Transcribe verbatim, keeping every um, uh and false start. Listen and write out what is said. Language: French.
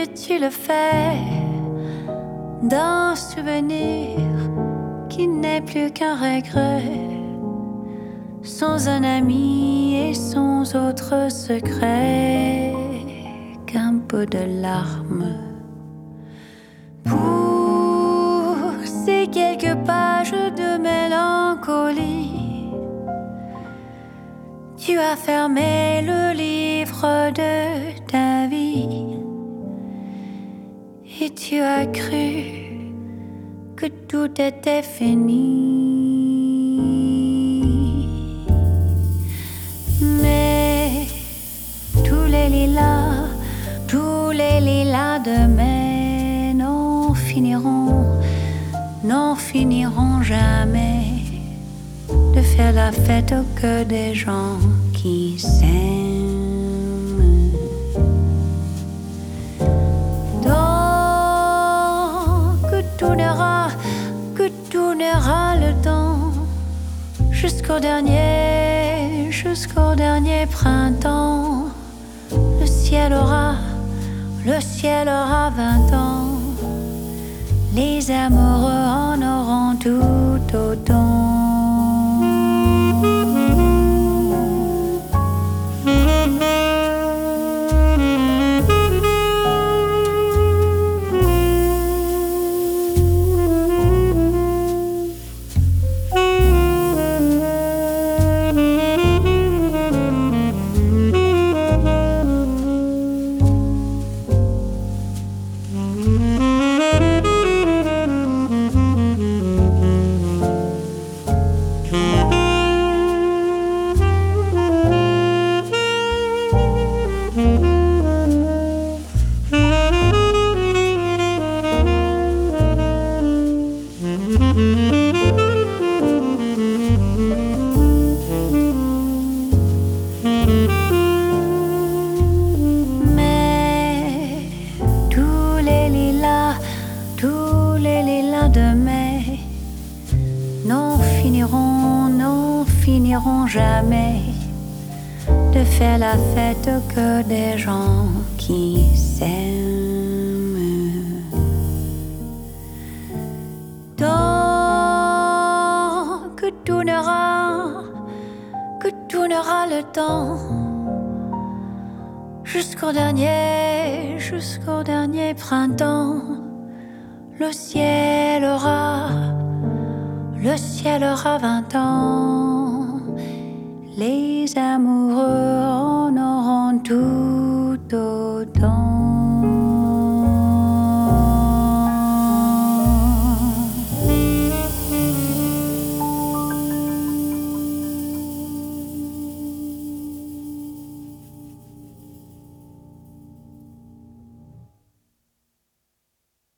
que tu le fais d'un souvenir qui n'est plus qu'un regret, sans un ami et sans autre secret qu'un peu de larmes. Pour ces quelques pages de mélancolie, tu as fermé le livre de ta vie et tu as cru que tout était fini. Mais tous les lilas, tous les lilas de mai n'en finiront, n'en finiront jamais de faire la fête au cœur des gens qui s'aiment. Donc que tournera, que tournera le temps jusqu'au dernier, jusqu'au dernier printemps. Le ciel aura, le ciel aura vingt ans. Les amoureux en auront tout autant. Jamais de faire la fête au cœur des gens qui s'aiment. Tant que tournera, que tournera le temps jusqu'au dernier, jusqu'au dernier printemps. Le ciel aura, le ciel aura vingt ans. Les amoureux en auront